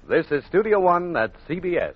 This is Studio One at CBS.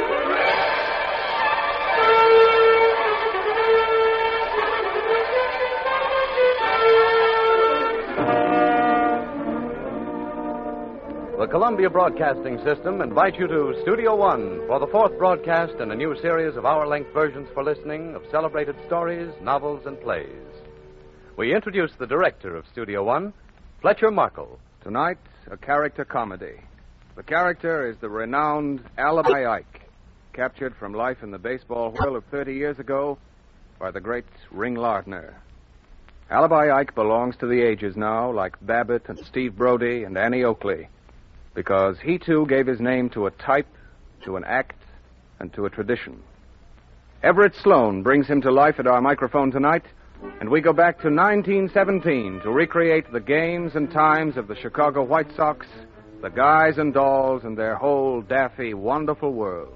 The Columbia Broadcasting System invites you to Studio One for the fourth broadcast in a new series of hour-length versions for listening of celebrated stories, novels, and plays. We introduce the director of Studio One, Fletcher Markle. Tonight, a character comedy. The character is the renowned Alibi Ike, captured from life in the baseball whirl of 30 years ago by the great Ring Lardner. Alibi Ike belongs to the ages now, like Babbitt and Steve Brody and Annie Oakley, because he, too, gave his name to a type, to an act, and to a tradition. Everett Sloan brings him to life at our microphone tonight, and we go back to 1917 to recreate the games and times of the Chicago White Sox, the guys and dolls, and their whole daffy, wonderful world.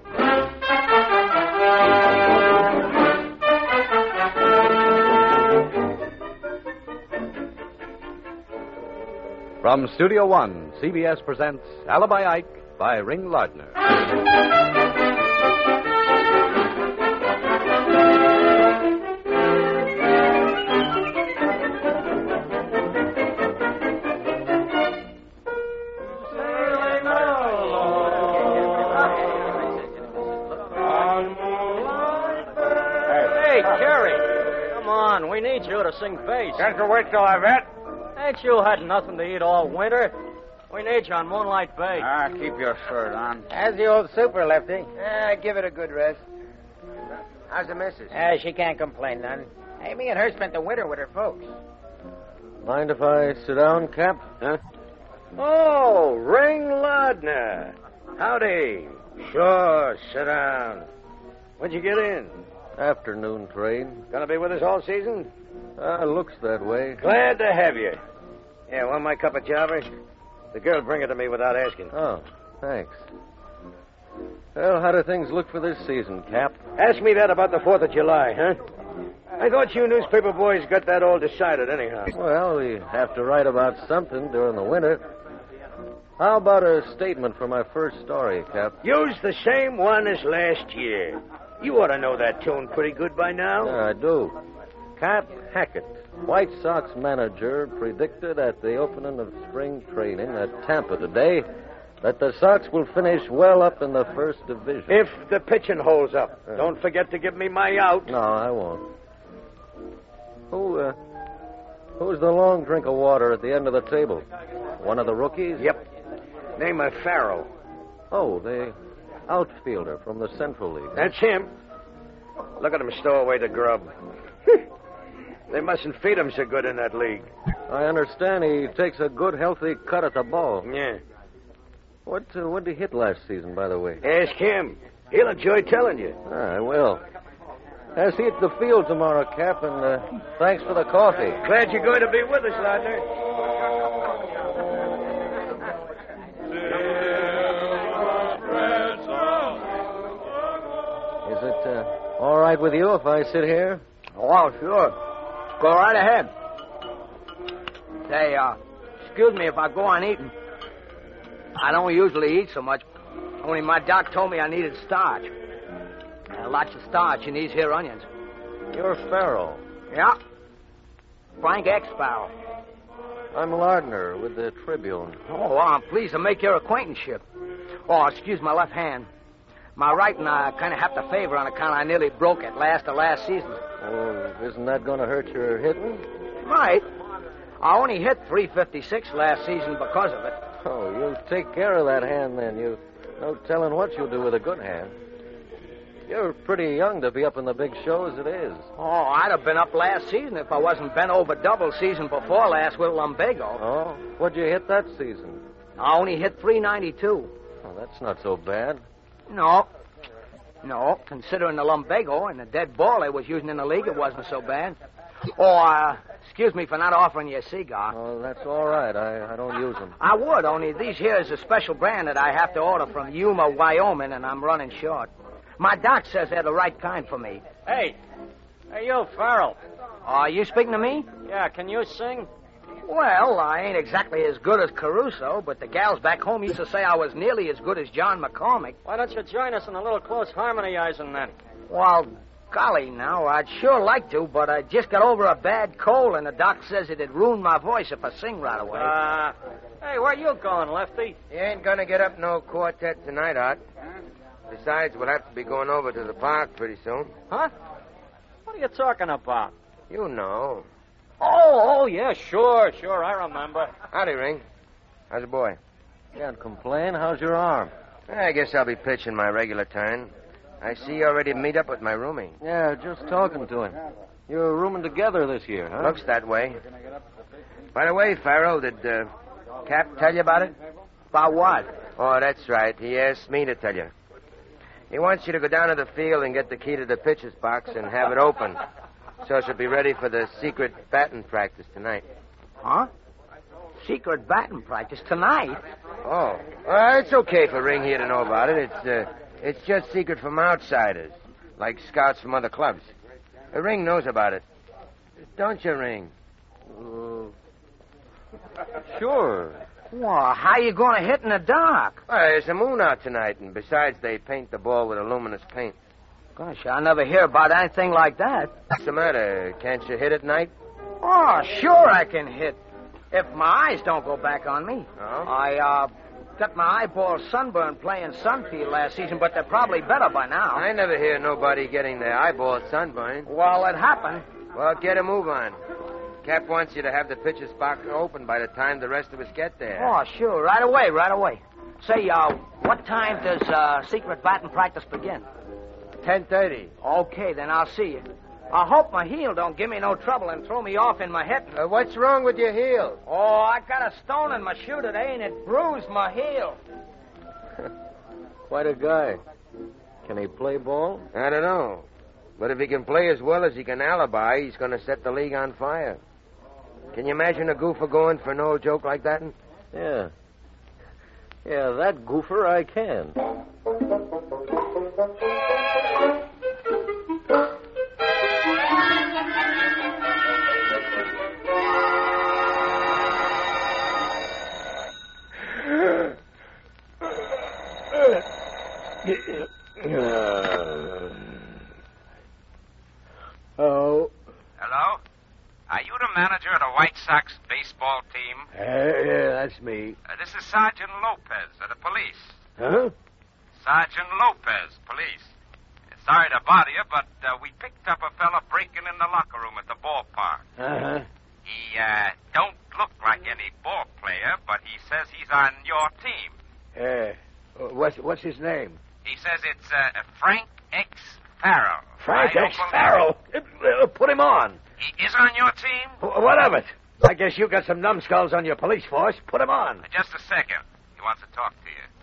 From Studio One, CBS presents Alibi Ike by Ring Lardner. Hey, Jerry, come on. We need you to sing bass. Can't you wait till I've et? Ain't you had nothing to eat all winter? We need you on Moonlight Bay. Keep your shirt on. How's the old super, Lefty? Give it a good rest. How's the missus? She can't complain none. Hey, me and her spent the winter with her folks. Mind if I sit down, Cap? Huh? Oh, Ring Lardner. Howdy. Sure, sit down. When'd you get in? Afternoon train. Gonna be with us all season? Looks that way. Glad to have you. Yeah, want my cup of java? The girl bring it to me without asking. Oh, thanks. Well, how do things look for this season, Cap? Ask me that about the 4th of July, huh? I thought you newspaper boys got that all decided anyhow. Well, we have to write about something during the winter. How about a statement for my first story, Cap? Use the same one as last year. You ought to know that tune pretty good by now. Yeah, I do. Cap Hackett, White Sox manager, predicted at the opening of spring training at Tampa today that the Sox will finish well up in the first division. If the pitching holds up. Don't forget to give me my out. No, I won't. Who's the long drink of water at the end of the table? One of the rookies? Yep. Name of Farrell. Oh, the outfielder from the Central League. That's him. Look at him stow away the grub. They mustn't feed him so good in that league. I understand he takes a good, healthy cut at the ball. Yeah. What did he hit last season, by the way? Ask him. He'll enjoy telling you. I will. Has he hit the field tomorrow, Cap, and thanks for the coffee. Glad you're going to be with us, Lardner. Is it all right with you if I sit here? Oh, sure. Go right ahead. Say, excuse me if I go on eating. I don't usually eat so much. Only my doc told me I needed starch. Lots of starch in these here onions. You're Farrell. Yeah. Frank X. Farrell. I'm Lardner with the Tribune. Oh, well, I'm pleased to make your acquaintanceship. Oh, excuse my left hand. My right one I kind of have to favor on account I nearly broke it last season. Oh, isn't that going to hurt your hitting? Right. I only hit .356 last season because of it. Oh, you'll take care of that hand then. You no telling what you'll do with a good hand. You're pretty young to be up in the big show as it is. Oh, I'd have been up last season if I wasn't bent over double season before last with lumbago. Oh, what'd you hit that season? I only hit .392. Oh, that's not so bad. No, considering the lumbago and the dead ball they was using in the league, it wasn't so bad. Oh, excuse me for not offering you a cigar. Oh, that's all right. I don't use them. I would, only these here is a special brand that I have to order from Yuma, Wyoming, and I'm running short. My doc says they're the right kind for me. Hey, you, Farrell. Are you speaking to me? Yeah, can you sing? Well, I ain't exactly as good as Caruso, but the gals back home used to say I was nearly as good as John McCormick. Why don't you join us in a little close harmonizing then? Well, golly, now, I'd sure like to, but I just got over a bad cold, and the doc says it'd ruin my voice if I sing right away. Hey, where you going, Lefty? You ain't gonna get up no quartet tonight, Art. Besides, we'll have to be going over to the park pretty soon. Huh? What are you talking about? You know. Oh, yeah, sure, I remember. Howdy, Ring. How's the boy? Can't complain. How's your arm? I guess I'll be pitching my regular turn. I see you already meet up with my roomie. Yeah, just talking to him. You're rooming together this year, huh? Looks that way. By the way, Farrell, did Cap tell you about it? About what? Oh, that's right. He asked me to tell you. He wants you to go down to the field and get the key to the pitcher's box and have it open, so she'll be ready for the secret batting practice tonight. Huh? Secret batting practice tonight? Oh, it's okay for Ring here to know about it. It's just secret from outsiders, like scouts from other clubs. Ring knows about it. Don't you, Ring? Sure. Well, how you going to hit in the dark? Well, there's a moon out tonight, and besides, they paint the ball with a luminous paint. Gosh, I never hear about anything like that. What's the matter? Can't you hit at night? Oh, sure I can hit. If my eyes don't go back on me. Oh? I got my eyeballs sunburned playing Sunfield last season, but they're probably better by now. I never hear nobody getting their eyeballs sunburned. Well, it happened. Well, get a move on. Cap wants you to have the pitcher's box open by the time the rest of us get there. Oh, sure. Right away. Say, what time does secret batting practice begin? 10:30. Okay, then I'll see you. I hope my heel don't give me no trouble and throw me off in my head. What's wrong with your heel? Oh, I got a stone in my shoe today, and it bruised my heel. Quite a guy. Can he play ball? I don't know. But if he can play as well as he can alibi, he's going to set the league on fire. Can you imagine a goofer going for an old joke like that? Yeah. Yeah, that goofer I can. Oh. Hello? Are you the manager of the White Sox baseball team? Yeah, that's me. This is Sergeant Lopez of the police. Huh? Sergeant Lopez, police. Sorry to bother you, but we picked up a fella breaking in the locker room at the ballpark. Uh-huh. He don't look like any ball player, but he says he's on your team. What's his name? He says it's Frank X. Farrell. Frank X. Farrell? Put him on. He is on your team? What of it? I guess you got some numbskulls on your police force. Put him on. Just a second. He wants to talk to you.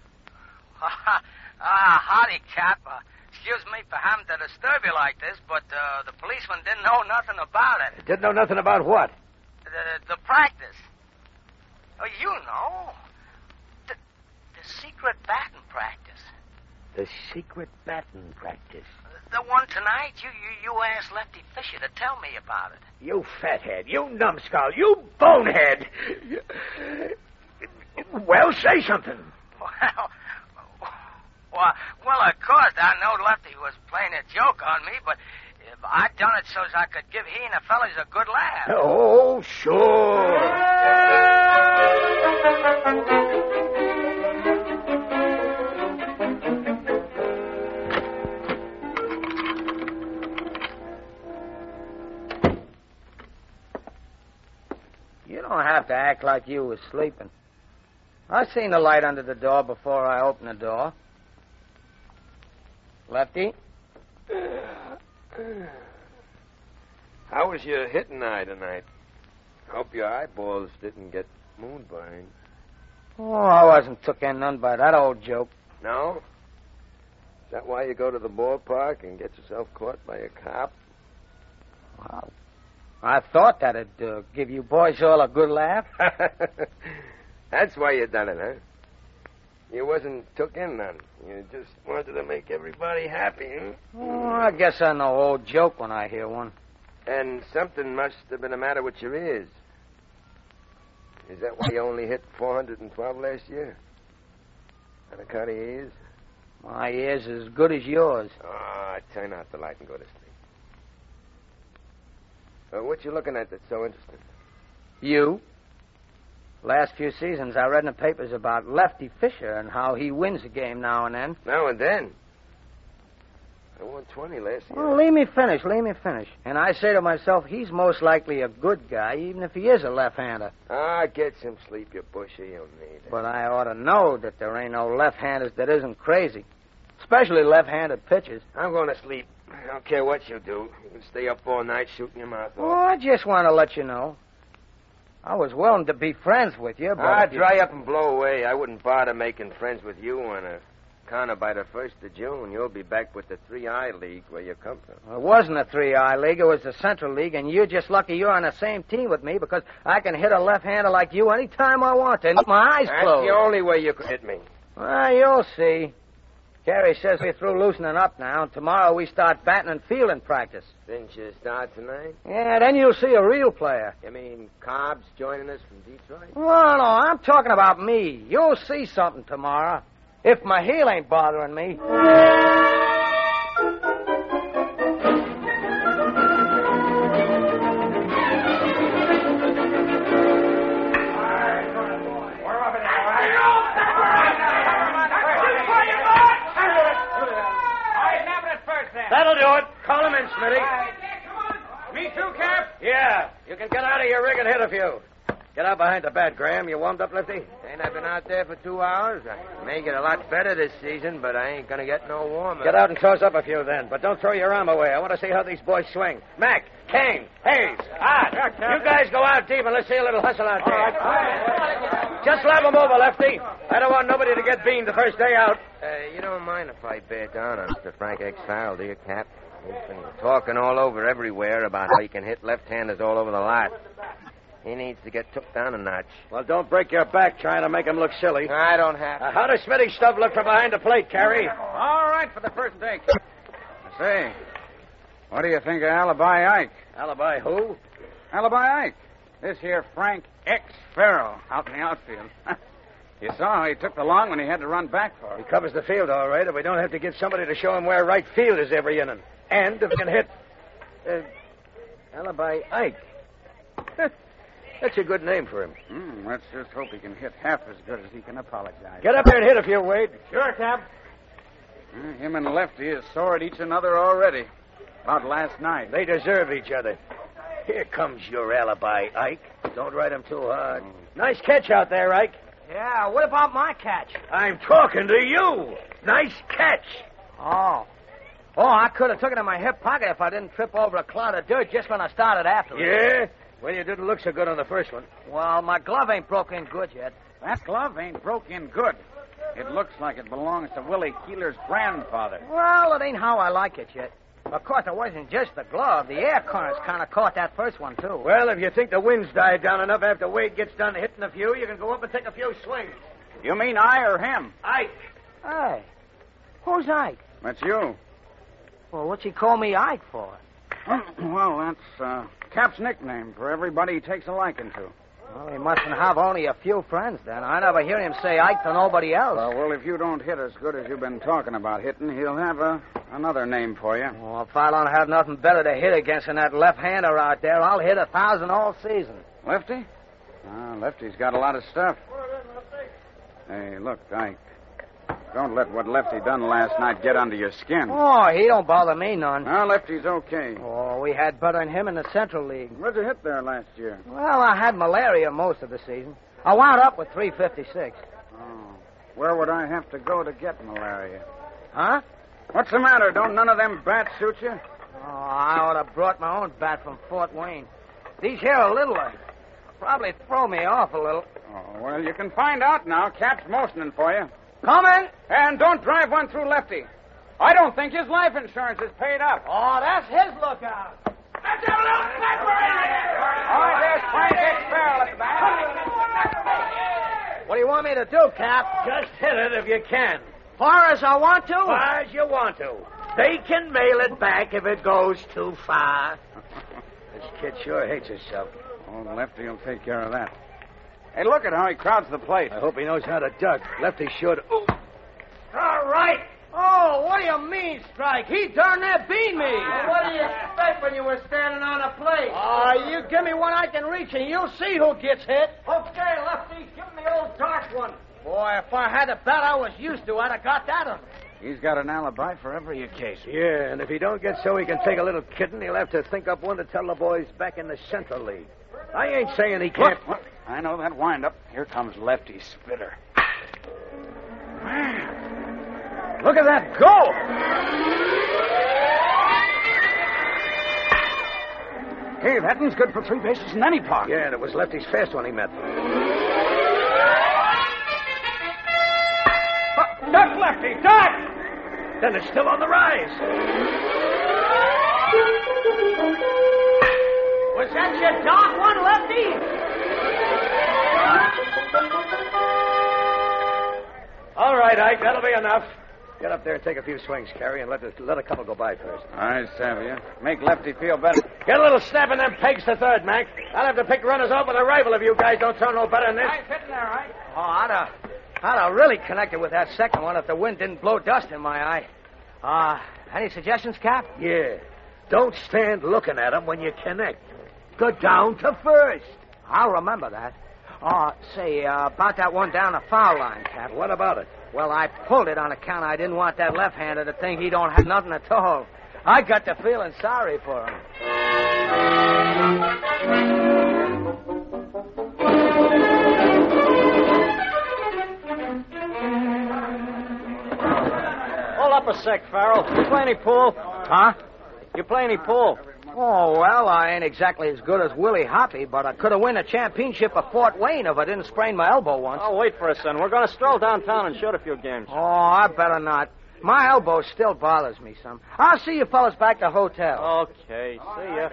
Howdy, Cap. Excuse me for having to disturb you like this, but the policeman didn't know nothing about it. Didn't know nothing about what? The practice. Oh, you know. The secret batting practice. The secret batting practice. The one tonight? You asked Lefty Fisher to tell me about it. You fathead. You numbskull. You bonehead. Well, say something. Well, of course, I know Lefty was playing a joke on me, but I done it so as I could give he and the fellas a good laugh. Oh, sure. You don't have to act like you was sleeping. I seen the light under the door before I opened the door. Lefty? How was your hitting eye tonight? Hope your eyeballs didn't get moonburned. Oh, I wasn't took in none by that old joke. No? Is that why you go to the ballpark and get yourself caught by a cop? Wow. I thought that'd give you boys all a good laugh. That's why you done it, huh? You wasn't took in none. You just wanted to make everybody happy, huh? Oh, I guess I know old joke when I hear one. And something must have been the matter with your ears. Is that why you only hit 412 last year? On account of your ears? My ears as good as yours. Ah, turn out the light and go to sleep. What you looking at that's so interesting? You? Last few seasons, I read in the papers about Lefty Fisher and how he wins a game now and then. Now and then? I won 20 last year. Well, leave me finish. And I say to myself, he's most likely a good guy, even if he is a left-hander. Ah, get some sleep, you bushy. You don't need it. But I ought to know that there ain't no left-handers that isn't crazy. Especially left-handed pitchers. I'm going to sleep. I don't care what you do. You can stay up all night shooting your mouth Oh, off. I just want to let you know. I was willing to be friends with you, but... Dry up and blow away. I wouldn't bother making friends with you on account of by the 1st of June. You'll be back with the 3I League where you come from. It wasn't a 3I League. It was the Central League, and you're just lucky you're on the same team with me because I can hit a left-hander like you any time I want to, and my eyes closed. That's the only way you could hit me. Well, you'll see. Carrie says we're through loosening up now, and tomorrow we start batting and fielding practice. Didn't you start tonight? Yeah, then you'll see a real player. You mean Cobb's joining us from Detroit? Well, no, I'm talking about me. You'll see something tomorrow. If my heel ain't bothering me. That'll do it. Call him in, Smitty. Me too, Cap? Yeah. You can get out of your rig and hit a few. Get out behind the bat, Graham. You warmed up, Lefty? Ain't I been out there for 2 hours? I may get a lot better this season, but I ain't going to get no warmer. Get out and toss up a few then, but don't throw your arm away. I want to see how these boys swing. Mac, Kane, Hayes, Art. You guys go out deep and let's see a little hustle out there. Just slap them over, Lefty. I don't want nobody to get beamed the first day out. You don't mind if I bear down on Mr. Frank X. Farrell, do you, Cap? He's been talking all over everywhere about how he can hit left-handers all over the lot. He needs to get took down a notch. Well, don't break your back trying to make him look silly. I don't have to. How does Smitty's stuff look from behind the plate, Carrie? All right for the first take. Say, what do you think of Alibi Ike? Alibi who? Alibi Ike. This here Frank X. Farrell out in the outfield. You saw how he took the long when he had to run back for He it. covers the field all right, and we don't have to get somebody to show him where right field is every inning. And if he can hit... Alibi Ike. That's a good name for him. Let's just hope he can hit half as good as he can apologize. Get up there and hit if you Wade. Sure, Cap. Him and Lefty is sore at each other already. About last night. They deserve each other. Here comes your alibi, Ike. Don't ride him too hard. Nice catch out there, Ike. Yeah, what about my catch? I'm talking to you. Nice catch. Oh, I could have took it in my hip pocket if I didn't trip over a cloud of dirt just when I started after it. Yeah? Well, you didn't look so good on the first one. Well, my glove ain't broke in good yet. That glove ain't broke in good. It looks like it belongs to Willie Keeler's grandfather. Well, it ain't how I like it yet. Of course, it wasn't just the glove. The air currents kind of caught that first one, too. Well, if you think the wind's died down enough after Wade gets done hitting a few, you can go up and take a few swings. You mean I or him? Ike. Hey, who's Ike? That's you. Well, what's he call me Ike for? Well, that's Cap's nickname for everybody he takes a liking to. Well, he mustn't have only a few friends, then. I never hear him say Ike to nobody else. Well, if you don't hit as good as you've been talking about hitting, he'll have another name for you. Well, if I don't have nothing better to hit against than that left-hander out there, I'll hit 1,000 all season. Lefty? Lefty's got a lot of stuff. Hey, look, Ike. Don't let what Lefty done last night get under your skin. Oh, he don't bother me none. Lefty's okay. Oh, we had better than him in the Central League. Where'd you hit there last year? Well, I had malaria most of the season. I wound up with 356. Oh. Where would I have to go to get malaria? Huh? What's the matter? Don't none of them bats suit you? Oh, I ought to have brought my own bat from Fort Wayne. These here are little ones. Probably throw me off a little. Oh, well, you can find out now. Cap's motioning for you. Coming! And don't drive one through Lefty. I don't think his life insurance is paid up. Oh, that's his lookout. Let's have a little pepper in here. All right, there's Frank X. Farrell at the back. What do you want me to do, Cap? Just hit it if you can. Far as I want to? Far as you want to. They can mail it back if it goes too far. This kid sure hates himself. Oh, Lefty will take care of that. Hey, look at how he crowds the place. I hope he knows how to duck. Lefty should. Ooh. All right. Oh, what do you mean, strike? He darn near beat me. What do you expect when you were standing on a plate? You give me one I can reach, and you'll see who gets hit. Okay, Lefty, give him the old dark one. Boy, if I had a bat I was used to, I'd have got that one. He's got an alibi for every occasion. Yeah, and if he don't get so he can take a little kidding, he'll have to think up one to tell the boys back in the Central League. I ain't saying he can't. Look, I know that windup. Here comes Lefty Spitter. Man, look at that go! Hey, that one's good for 3 bases in any park. Yeah, and it was Lefty's fast one he met. Duck, Lefty, duck! Then it's still on the rise. Was that your dark one, Lefty? All right, Ike, that'll be enough. Get up there and take a few swings, Carrie, and let a couple go by first. All right, Savia. Make Lefty feel better. Get a little snap in them pegs to third, Mac. I'll have to pick runners off with a rifle if you guys don't throw no better than this. I'm hitting there, right? Oh, I'd have really connected with that second one if the wind didn't blow dust in my eye. Any suggestions, Cap? Yeah. Don't stand looking at them when you connect. Go down to first. I'll remember that. Say, about that one down the foul line, Cap. What about it? Well, I pulled it on account I didn't want that left-hander to think he don't have nothing at all. I got to feeling sorry for him. Hold up a sec, Farrell. You play any pool? Huh? You play any pool? Oh, well, I ain't exactly as good as Willie Hoppy, but I could have won a championship at Fort Wayne if I didn't sprain my elbow once. Oh, wait for us, son. We're going to stroll downtown and shoot a few games. Oh, I better not. My elbow still bothers me some. I'll see you fellas back at the hotel. Okay, see ya.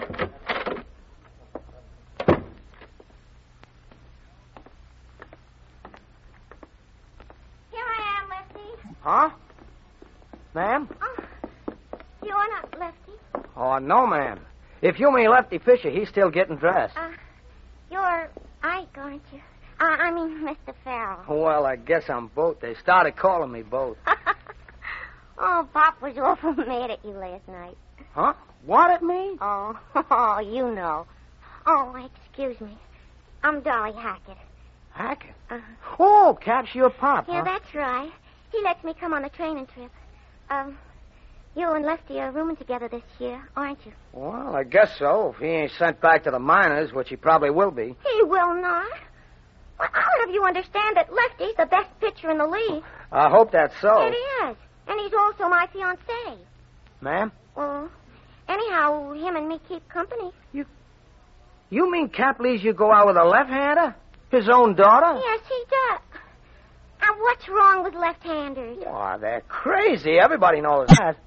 Here I am, Lefty. Huh? Ma'am? Oh, you're not Lefty. Oh, no, ma'am. If you mean Lefty Fisher, he's still getting dressed. You're Ike, aren't you? I mean, Mr. Farrell. Well, I guess I'm both. They started calling me both. Oh, Pop was awful mad at you last night. Huh? What at me? Oh, you know. Oh, excuse me. I'm Dolly Hackett. Hackett? Oh, Cap's your pop, Yeah, huh? that's right. He lets me come on the training trip. You and Lefty are rooming together this year, aren't you? Well, I guess so. If he ain't sent back to the minors, which he probably will be. He will not. Well, I'll have you understand that Lefty's the best pitcher in the league. I hope that's so. It is. And he's also my fiancé. Ma'am? Well, anyhow, him and me keep company. You mean Cap leaves you go out with a left-hander? His own daughter? Yes, he does. And what's wrong with left-handers? Why, they're crazy. Everybody knows that.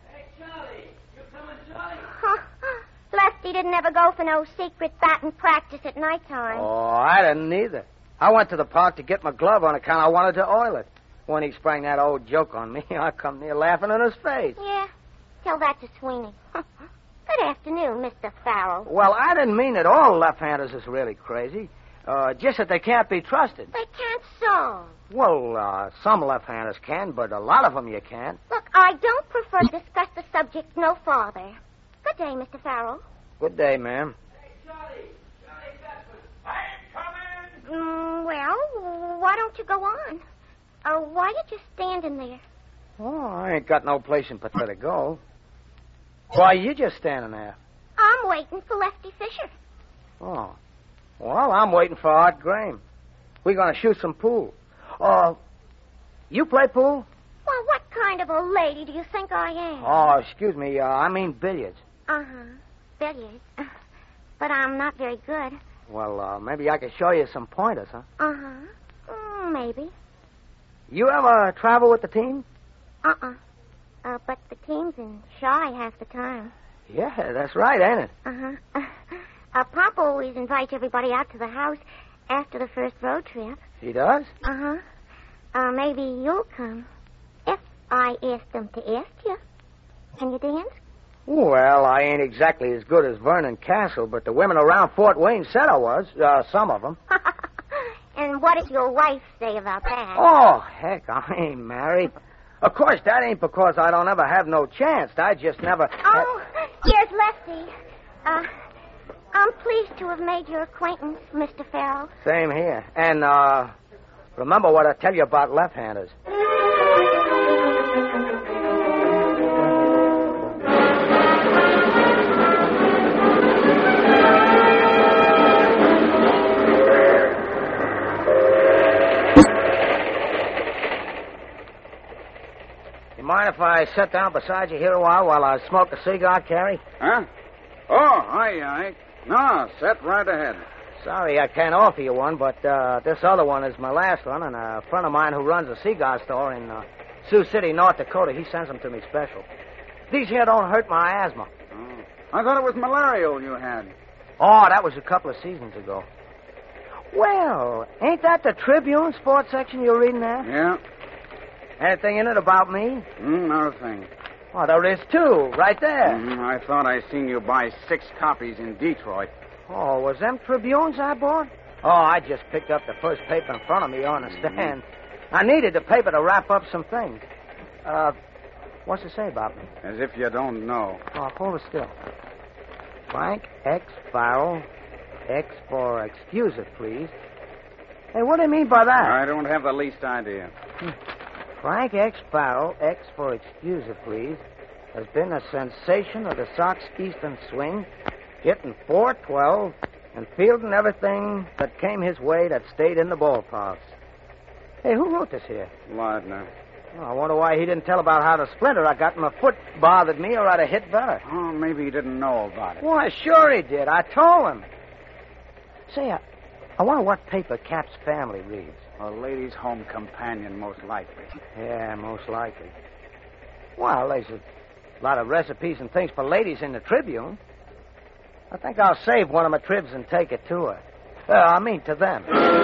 Lefty didn't ever go for no secret batting practice at nighttime. Oh, I didn't either. I went to the park to get my glove on account I wanted to oil it. When he sprang that old joke on me, I come near laughing in his face. Yeah? Tell that to Sweeney. Good afternoon, Mr. Farrell. Well, I didn't mean that all left-handers is really crazy. Just that they can't be trusted. They can't so. Well, some left-handers can, but a lot of them you can't. Look, I don't prefer to discuss the subject no farther. Good day, Mr. Farrell. Good day, ma'am. Hey, Charlie, I'm coming. Well, why don't you go on? Why are you just standing there? Oh, I ain't got no place in particular to go. Why, you just standing there? I'm waiting for Lefty Fisher. Oh. Well, I'm waiting for Art Graham. We're going to shoot some pool. You play pool? Well, what kind of a lady do you think I am? Oh, excuse me. I mean billiards. Billiards. But I'm not very good. Well, maybe I could show you some pointers, huh? Maybe. You ever travel with the team? But the team's in shy half the time. Yeah, that's right, ain't it? Pop always invites everybody out to the house after the first road trip. He does? Maybe you'll come. If I ask them to ask you. Can you dance? Well, I ain't exactly as good as Vernon Castle, but the women around Fort Wayne said I was. Some of them. And what does your wife say about that? Oh, heck, I ain't married. Of course, that ain't because I don't ever have no chance. I just never... Oh, here's Lefty. I'm pleased to have made your acquaintance, Mr. Farrell. Same here. And, remember what I tell you about left-handers. Mind if I sit down beside you here a while I smoke a cigar, Carrie? Huh? Oh, hi, Ike. No, sit right ahead. Sorry I can't offer you one, but this other one is my last one, and a friend of mine who runs a cigar store in Sioux City, North Dakota, he sends them to me special. These here don't hurt my asthma. Oh. I thought it was malarial you had. Oh, that was a couple of seasons ago. Well, ain't that the Tribune sports section you're reading there? Yeah. Anything in it about me? Not a thing. Oh, there is too, right there. I thought I seen you buy 6 copies in Detroit. Oh, was them Tribunes I bought? Oh, I just picked up the first paper in front of me on the stand. I needed the paper to wrap up some things. What's it say about me? As if you don't know. Oh, hold it still. Frank X. Farrell. X for excuse it, please. Hey, what do you mean by that? I don't have the least idea. Frank X. Farrell, X for excuse it, please, has been a sensation of the Sox Eastern swing, hitting .412 and fielding everything that came his way that stayed in the ballparks. Hey, who wrote this here? Lardner. Oh, I wonder why he didn't tell about how the splinter I got in my foot bothered me, or I'd have hit better. Oh, maybe he didn't know about it. Why, sure he did. I told him. Say, I wonder what paper Cap's family reads. A Ladies' Home Companion, most likely. Yeah, most likely. Well, there's a lot of recipes and things for ladies in the Tribune. I think I'll save one of my tribs and take it to her. To them.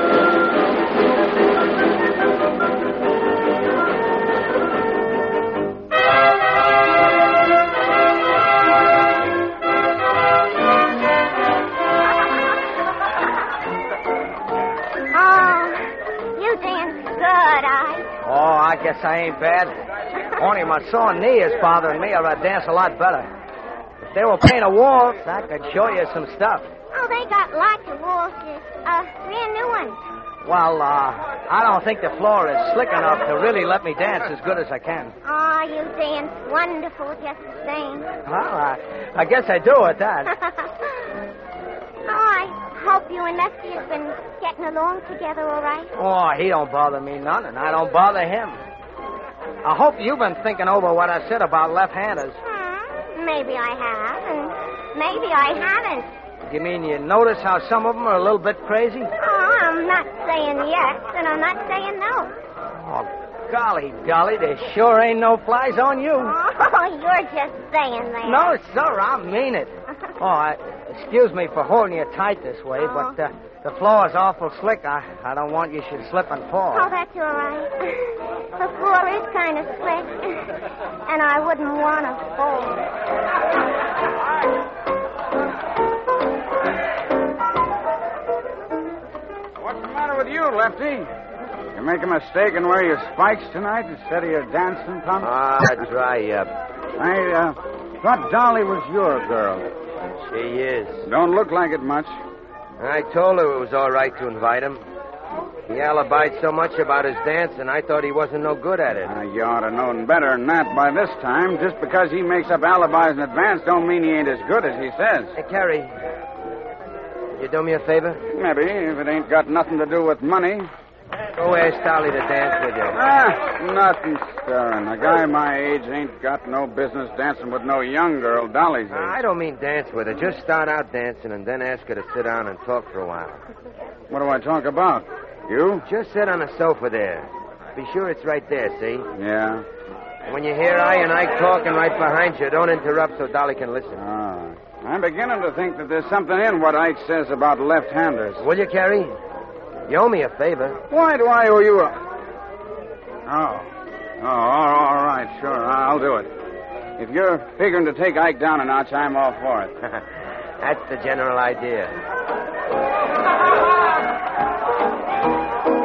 I guess I ain't bad. Only my sore knee is bothering me, or I'd dance a lot better. If they were playing a waltz, I could show you some stuff. Oh, they got lots of waltzes. Brand new ones. Well, I don't think the floor is slick enough to really let me dance as good as I can. Oh, you dance wonderful just the same. Well, I guess I do at that. I hope you and Lefty have been getting along together all right. Oh, he don't bother me none, and I don't bother him. I hope you've been thinking over what I said about left-handers. Maybe I have, and maybe I haven't. You mean you notice how some of them are a little bit crazy? Oh, I'm not saying yes, and I'm not saying no. Oh, golly, Dolly, there sure ain't no flies on you. Oh, you're just saying that. No, sir, I mean it. Excuse me for holding you tight this way, but the floor is awful slick. I don't want you should slip and fall. Oh, that's all right. The floor is kind of slick, and I wouldn't want to fall. What's the matter with you, Lefty? You make a mistake and wear your spikes tonight instead of your dancing pumps? Dry up. I thought Dolly was your girl. She is. Don't look like it much. I told her it was all right to invite him. He alibied so much about his dance, and I thought he wasn't no good at it. You ought to known better than that by this time. Just because he makes up alibis in advance don't mean he ain't as good as he says. Hey, Carrie, you do me a favor? Maybe, if it ain't got nothing to do with money. Go ask Dolly to dance with you. Nothing stirring. A guy my age ain't got no business dancing with no young girl Dolly's age. I don't mean dance with her. Just start out dancing and then ask her to sit down and talk for a while. What do I talk about? You? Just sit on the sofa there. Be sure it's right there, see? Yeah. When you hear I and Ike talking right behind you, don't interrupt so Dolly can listen. I'm beginning to think that there's something in what Ike says about left-handers. Will you, Carrie? You owe me a favor. Why do I owe you a... Oh, all right, sure, I'll do it. If you're figuring to take Ike down a notch, I'm all for it. That's the general idea.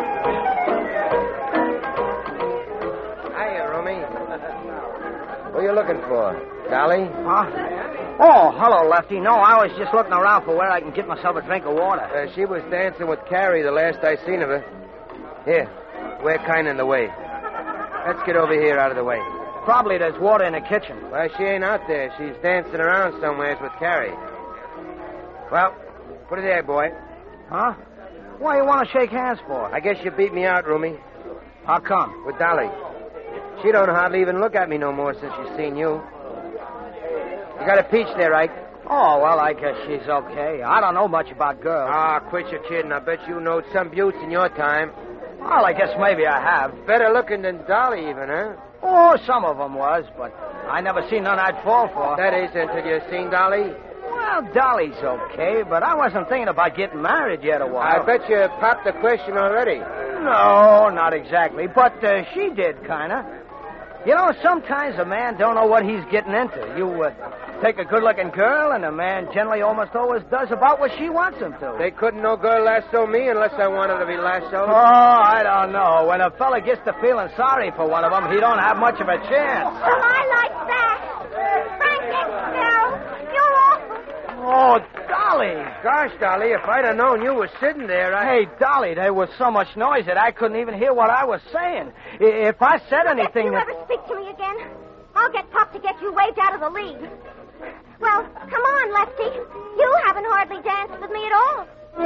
you looking for? Dolly? Huh? Oh, hello, Lefty. No, I was just looking around for where I can get myself a drink of water. She was dancing with Carrie the last I seen of her. Here, we're kind of in the way. Let's get over here out of the way. Probably there's water in the kitchen. Well, she ain't out there. She's dancing around somewheres with Carrie. Well, put it there, boy. Huh? Why you want to shake hands for? I guess you beat me out, Roomy. How come? With Dolly. She don't hardly even look at me no more since she's seen you. You got a peach there, Ike. Oh, well, I guess she's okay. I don't know much about girls. Ah, quit your kidding. I bet you knowed some beauts in your time. Well, I guess maybe I have. Better looking than Dolly even, huh? Oh, some of them was, but I never seen none I'd fall for. That is until you seen Dolly? Well, Dolly's okay, but I wasn't thinking about getting married yet a while. I bet you popped the question already. No, not exactly, but she did, kind of. You know, sometimes a man don't know what he's getting into. You take a good-looking girl, and a man generally almost always does about what she wants him to. They couldn't no girl lasso me unless I wanted to be lassoed. Oh, I don't know. When a fella gets to feeling sorry for one of them, he don't have much of a chance. Oh, I like that. Frank Expel, you're awful. Oh, Dolly. Gosh, Dolly, if I'd have known you were sitting there, Hey, Dolly, there was so much noise that I couldn't even hear what I was saying. If I said anything... If you ever speak to me again, I'll get Pop to get you waved out of the league. Well, come on, Lefty. You haven't hardly danced with me at all.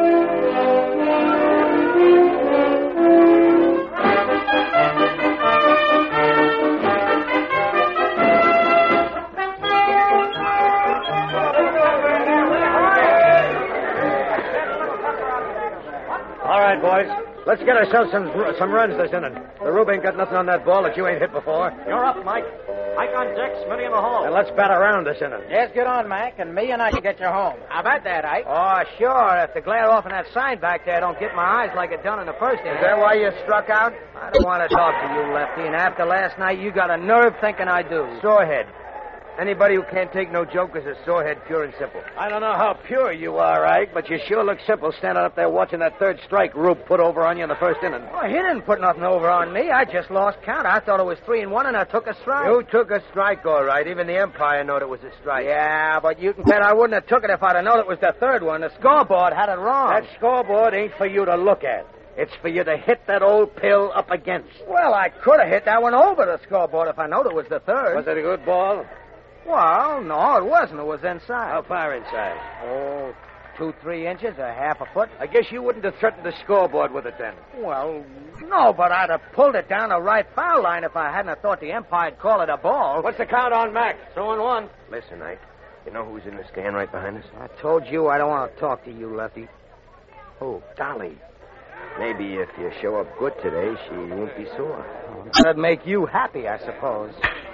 All right, boys. Let's get ourselves some runs this inning. The Rube ain't got nothing on that ball that you ain't hit before. You're up, Mike. Mike on deck, Smitty in the hole. And let's bat around this inning. Yes, get on, Mac, and me and I can get you home. How about that, Ike? Oh, sure, if the glare off in that sign back there don't get my eyes like it done in the first inning. Is that why you struck out? I don't want to talk to you, Lefty, and after last night, you got a nerve thinking I do. Sorehead. Anybody who can't take no joke is a sorehead, pure and simple. I don't know how pure you are, Ike, but you sure look simple standing up there watching that third strike Rube put over on you in the first inning. Oh, he didn't put nothing over on me. I just lost count. I thought it was 3-1, and I took a strike. You took a strike, all right. Even the Empire knowed it was a strike. Yeah, but you can bet I wouldn't have took it if I'd have known it was the third one. The scoreboard had it wrong. That scoreboard ain't for you to look at. It's for you to hit that old pill up against. Well, I could have hit that one over the scoreboard if I knowed it was the third. Was it a good ball? Well, no, it wasn't. It was inside. How far inside? Oh, 2-3 inches, a half a foot. I guess you wouldn't have threatened the scoreboard with it then. Well, no, but I'd have pulled it down the right foul line if I hadn't have thought the Empire'd call it a ball. What's the count on Mac? 2-1. Listen, Ike, you know who's in the stand right behind us? I told you I don't want to talk to you, Lefty. Oh, Dolly. Maybe if you show up good today, she won't be sore. That'd make you happy, I suppose.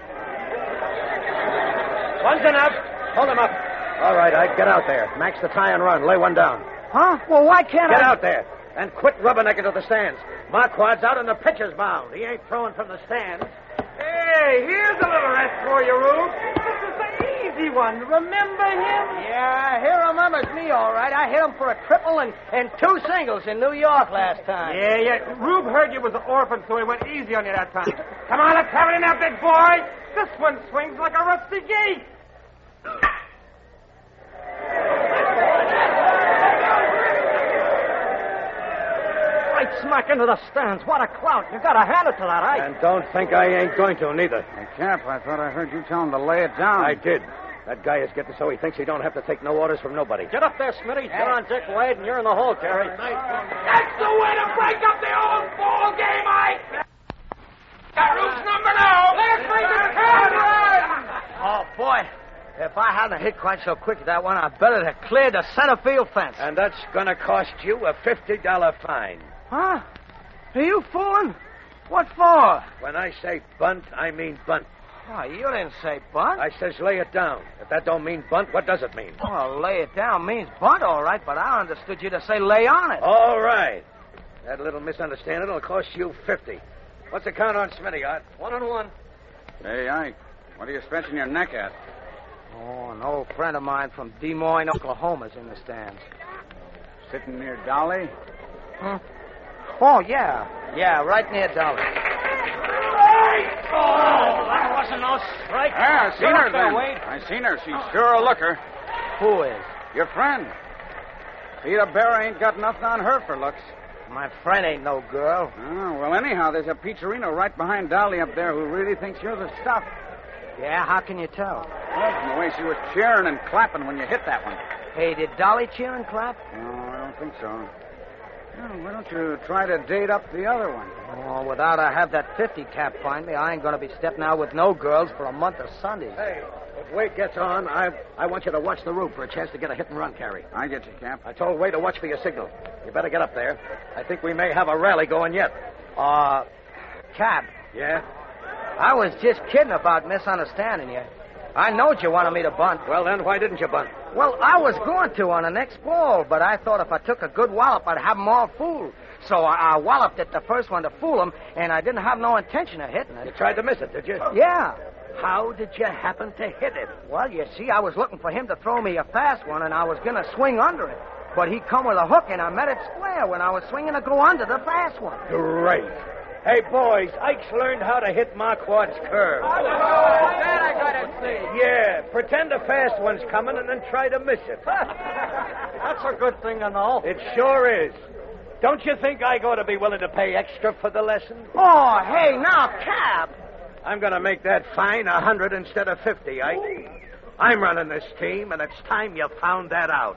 One's enough. Hold him up. All right, Ike, get out there. Max the tie and run. Lay one down. Huh? Well, why can't Get out there. And quit rubbernecking to the stands. Marquard's out and the pitcher's bound. He ain't throwing from the stands. Hey, here's a little rest for you, Rube. This is the easy one. Remember him? Yeah, he remembers me, all right. I hit him for a triple and 2 singles in New York last time. Yeah. Rube heard you was an orphan, so he went easy on you that time. Come on, let's have it now, big boy. This one swings like a rusty gate. Right smack into the stands. What a clout. You got to hand it to that, Ike. And don't think I ain't going to, neither. Hey, Cap, I thought I heard you tell him to lay it down. I did. That guy is getting so he thinks he don't have to take no orders from nobody. Get up there, Smitty. Get on Dick Wade, and you're in the hole, Terry. That's the way to break up the old ball game, Ike. Got Rube's number now. Let's bring the run. Oh, boy. If I hadn't hit quite so quick as that one, I'd better have cleared the center field fence. And that's going to cost you a $50 fine. Huh? Are you fooling? What for? When I say bunt, I mean bunt. Oh, you didn't say bunt. I says lay it down. If that don't mean bunt, what does it mean? Oh, lay it down means bunt, all right, but I understood you to say lay on it. All right. That little misunderstanding will cost you 50. What's the count on Smitty, Art? 1-1. Hey, Ike, what are you stretching your neck at? Oh, an old friend of mine from Des Moines, Oklahoma's in the stands. Sitting near Dolly? Huh? Oh, yeah. Yeah, right near Dolly. Hey, Oh, that wasn't no strike. Yeah, I seen Get her up there, then. Wade. I seen her. She's sure a looker. Who is? Your friend. Peter Bear ain't got nothing on her for looks. My friend ain't no girl. Oh, well, anyhow, there's a Pizzerino right behind Dolly up there who really thinks you're the stuff. Yeah, how can you tell? Well, from the way she was cheering and clapping when you hit that one. Hey, did Dolly cheer and clap? No, I don't think so. Well, why don't you try to date up the other one? Oh, without I have that 50 cap find me, I ain't going to be stepping out with no girls for a month of Sundays. Hey, if Wade gets on, I want you to watch the roof for a chance to get a hit-and-run carry. I get you, Cap. I told Wade to watch for your signal. You better get up there. I think we may have a rally going yet. Cap, Yeah? I was just kidding about misunderstanding you. I knowed you wanted me to bunt. Well, then, why didn't you bunt? Well, I was going to on the next ball, but I thought if I took a good wallop, I'd have 'em all fooled. So I walloped at the first one to fool 'em, and I didn't have no intention of hitting it. You tried to miss it, did you? Yeah. How did you happen to hit it? Well, you see, I was looking for him to throw me a fast one, and I was going to swing under it. But he come with a hook, and I met it square when I was swinging to go under the fast one. Great. Hey, boys, Ike's learned how to hit Marquardt's curve. That I gotta see. Yeah, pretend a fast one's coming and then try to miss it. That's a good thing to know. It sure is. Don't you think I ought to be willing to pay extra for the lesson? Oh, hey, now, Cap. I'm going to make that fine 100 instead of 50, Ike. I'm running this team, and it's time you found that out.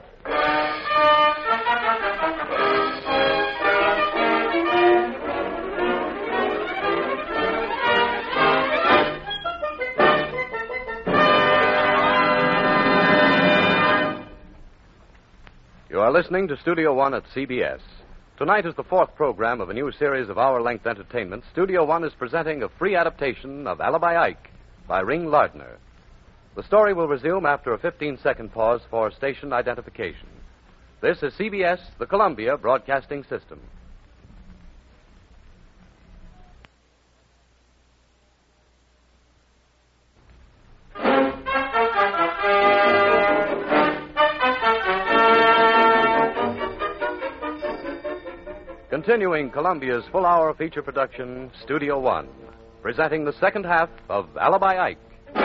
You are listening to Studio One at CBS. Tonight is the fourth program of a new series of hour-length entertainment. Studio One is presenting a free adaptation of Alibi Ike by Ring Lardner. The story will resume after a 15-second pause for station identification. This is CBS, the Columbia Broadcasting System. Continuing Columbia's full-hour feature production, Studio One, presenting the second half of Alibi Ike.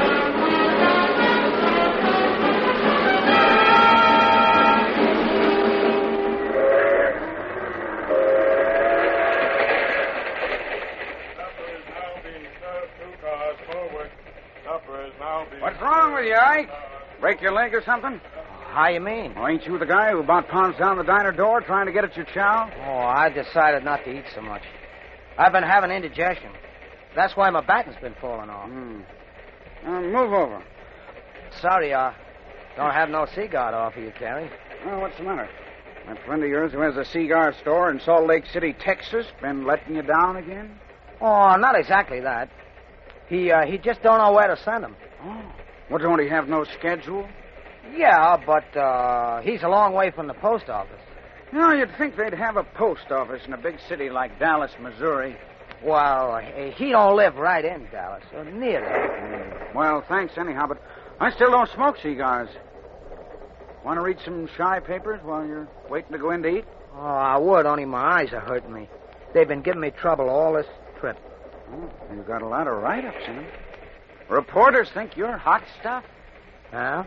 What's wrong with you, Ike? Break your leg or something? How you mean? Oh, ain't you the guy who about pounds down the diner door trying to get at your chow? Oh, I decided not to eat so much. I've been having indigestion. That's why my batten's been falling off. Move over. Sorry, don't have no cigar to offer you, Carrie. Oh, what's the matter? That friend of yours who has a cigar store in Salt Lake City, Texas, been letting you down again? Oh, not exactly that. He just don't know where to send them. Oh. What, don't he have no schedule? Yeah, but he's a long way from the post office. No, you'd think they'd have a post office in a big city like Dallas, Missouri. Well, he don't live right in Dallas, or near it. Well, thanks anyhow, but I still don't smoke cigars. Want to read some shy papers while you're waiting to go in to eat? Oh, I would, only my eyes are hurting me. They've been giving me trouble all this trip. Oh, you've got a lot of write-ups, huh? Reporters think you're hot stuff. Huh?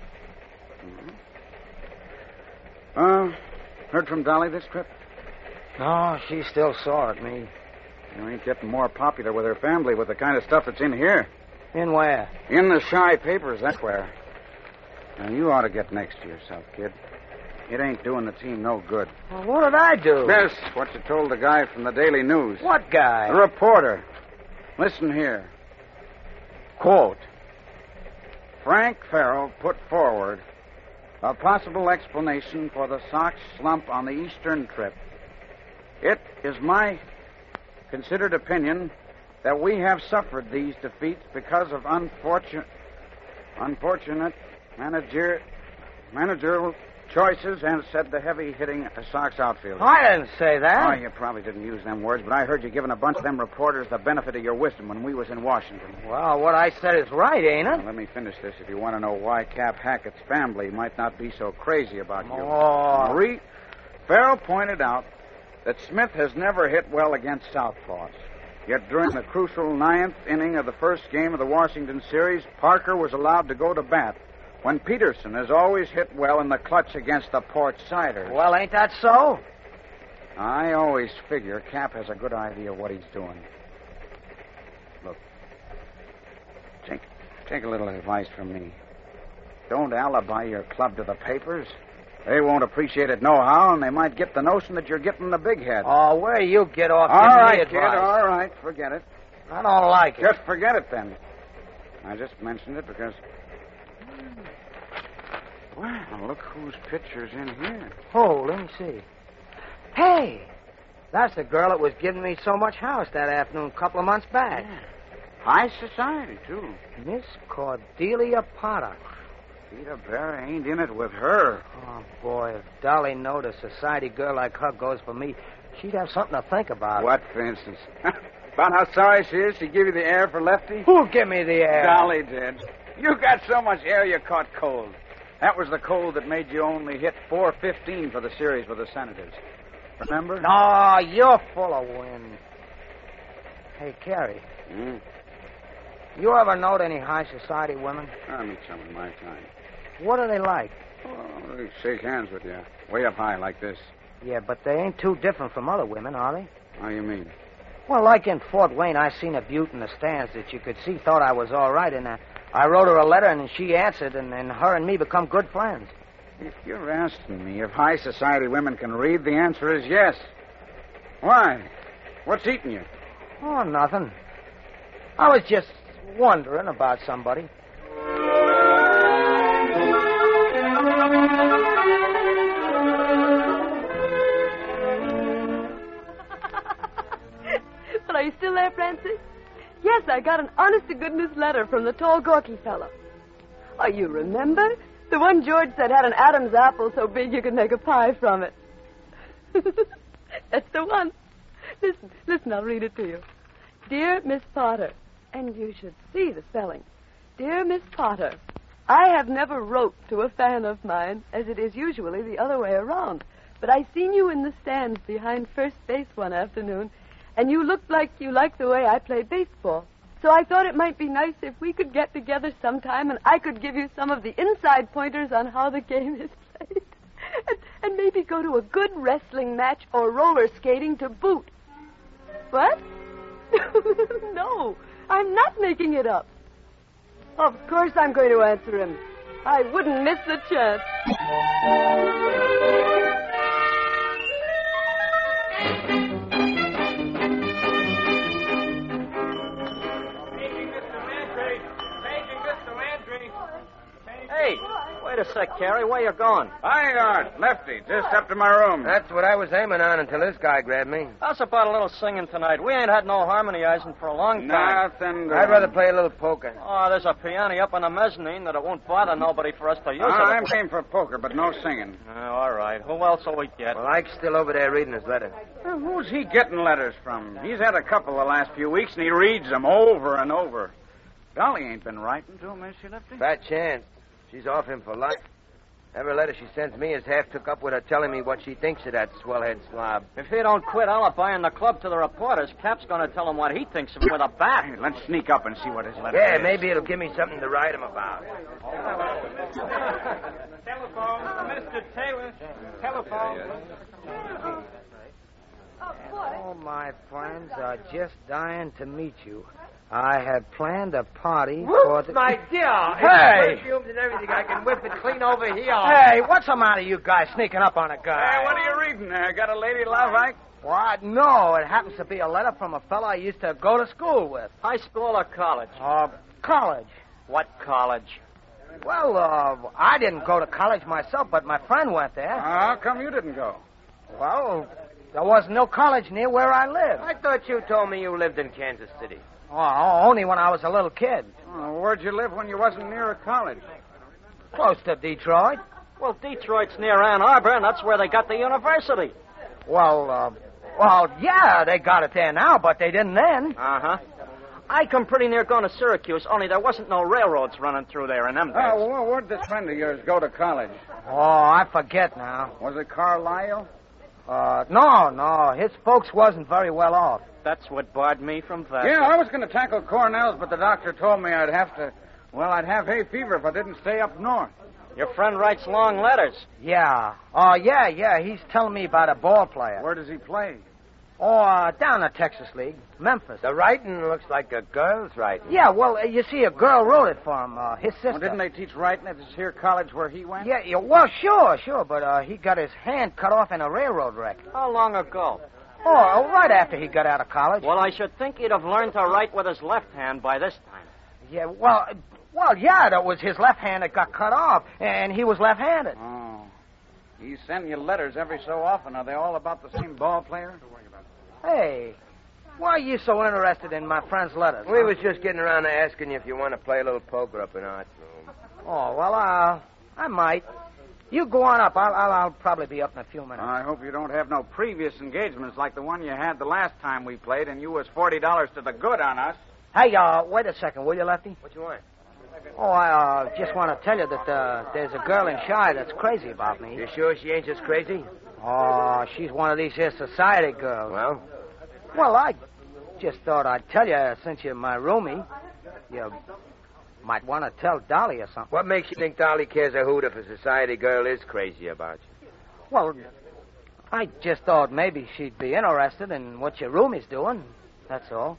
Heard from Dolly this trip? No, she's still sore at me. You ain't getting more popular with her family with the kind of stuff that's in here. In where? In the shy papers, that's where. Now, you ought to get next to yourself, kid. It ain't doing the team no good. Well, what did I do? This, what you told the guy from the Daily News. What guy? The reporter. Listen here. Quote, Frank Farrell put forward a possible explanation for the Sox slump on the Eastern trip. It is my considered opinion that we have suffered these defeats because of unfortunate managerial choices and said the heavy-hitting Sox outfielder. I didn't say that. Oh, you probably didn't use them words, but I heard you giving a bunch of them reporters the benefit of your wisdom when we was in Washington. Well, what I said is right, ain't it? Now, let me finish this if you want to know why Cap Hackett's family might not be so crazy about you. Oh. Marie, Farrell pointed out that Smith has never hit well against southpaws. Yet during the crucial ninth inning of the first game of the Washington series, Parker was allowed to go to bat when Peterson has always hit well in the clutch against the Port Siders. Well, ain't that so? I always figure Cap has a good idea of what he's doing. Look, take a little advice from me. Don't alibi your club to the papers. They won't appreciate it nohow, and they might get the notion that you're getting the big head. Oh, where you get off All giving right, me kid, advice. all right. Forget it. I don't like it. Just forget it, then. I just mentioned it because... Well, look whose picture's in here. Oh, let me see. Hey, that's the girl that was giving me so much house that afternoon a couple of months back. Yeah. High society, too. Miss Cordelia Potter. Peter Bear ain't in it with her. Oh, boy, if Dolly knowed a society girl like her goes for me, she'd have something to think about. What, for instance? About how sorry she is she give you the air for Lefty? Who'll give me the air? Dolly did. You got so much air you caught cold. That was the cold that made you only hit .415 for the series with the Senators. Remember? No, you're full of wind. Hey, Carrie. You ever knowed any high society women? I meet some in my time. What are they like? Oh, they shake hands with you. Way up high like this. Yeah, but they ain't too different from other women, are they? How you mean? Well, like in Fort Wayne, I seen a beaut in the stands that you could see thought I was all right, and I wrote her a letter, and she answered, and her and me become good friends. If you're asking me if high society women can read, the answer is yes. Why? What's eating you? Oh, nothing. I was just wondering about somebody. Well, are you still there, Francie? Yes, I got an honest-to-goodness letter from the tall, gawky fellow. Oh, you remember? The one George said had an Adam's apple so big you could make a pie from it. That's the one. Listen, I'll read it to you. Dear Miss Potter, and you should see the spelling. Dear Miss Potter, I have never wrote to a fan of mine, as it is usually the other way around. But I seen you in the stands behind first base one afternoon, and you looked like you liked the way I played baseball. So I thought it might be nice if we could get together sometime and I could give you some of the inside pointers on how the game is played. And maybe go to a good wrestling match or roller skating to boot. What? No, I'm not making it up. Of course I'm going to answer him. I wouldn't miss the chance. Hey, wait a sec, Carrie. Where you going? Hi, Lefty, just up to my room. That's what I was aiming on until this guy grabbed me. How's about a little singing tonight? We ain't had no harmonizing for a long time. Nothing. I'd rather play a little poker. Oh, there's a piano up on the mezzanine that it won't bother nobody for us to use it. I'm game for poker, but no singing. Oh, all right. Who else will we get? Well, Ike's still over there reading his letter. Well, who's he getting letters from? He's had a couple the last few weeks, and he reads them over and over. Dolly ain't been writing to him, has she, Lefty? Fat chance. She's off him for life. Every letter she sends me is half took up with her telling me what she thinks of that swellhead slob. If he don't quit alibiying the club to the reporters, Cap's going to tell him what he thinks of him with a bat. Hey, let's sneak up and see what his letter Yeah, is. maybe it'll give me something to write him about. Telephone, Mr. Taylor. Telephone. All my friends are just dying to meet you. I had planned a party for the... My dear! Hey! Perfumes and everything. I can whip it clean over here. Hey, what's the matter, you guys, sneaking up on a guy? Hey, what are you reading there? Got a lady love, Ike? What? No, it happens to be a letter from a fellow I used to go to school with. High school or college? College. What college? Well, I didn't go to college myself, but my friend went there. How come you didn't go? Well, there wasn't no college near where I lived. I thought you told me you lived in Kansas City. Oh, only when I was a little kid. Oh, where'd you live when you wasn't near a college? Close to Detroit. Well, Detroit's near Ann Arbor, and that's where they got the university. Well, yeah, they got it there now, but they didn't then. Uh-huh. I come pretty near going to Syracuse, only there wasn't no railroads running through there in them days. Oh, well, where'd this friend of yours go to college? Oh, I forget now. Was it Carlisle? No. His folks wasn't very well off. That's what barred me from that. Yeah, I was going to tackle Cornell's, but the doctor told me I'd have hay fever if I didn't stay up north. Your friend writes long letters. Yeah. Yeah. He's telling me about a ball player. Where does he play? Down the Texas League, Memphis. The writing looks like a girl's writing. Yeah, well, you see, a girl wrote it for him, his sister. Well, didn't they teach writing at this here college where he went? Yeah, well, sure, but he got his hand cut off in a railroad wreck. How long ago? Right after he got out of college. Well, I should think he'd have learned to write with his left hand by this time. Yeah, yeah, that was his left hand that got cut off, and he was left-handed. Oh. He's sending you letters every so often. Are they all about the same ball player? Hey, why are you so interested in my friend's letters? We was just getting around to asking you if you want to play a little poker up in Art's room. I might. You go on up. I'll probably be up in a few minutes. I hope you don't have no previous engagements like the one you had the last time we played, and you was $40 to the good on us. Hey, wait a second, will you, Lefty? What you want? I just want to tell you that there's a girl in Chi that's crazy about me. You sure she ain't just crazy? She's one of these here society girls. Well? Well, I just thought I'd tell you, since you're my roomie, you might want to tell Dolly or something. What makes you think Dolly cares a hoot if a society girl is crazy about you? Well, I just thought maybe she'd be interested in what your roomie's doing. That's all.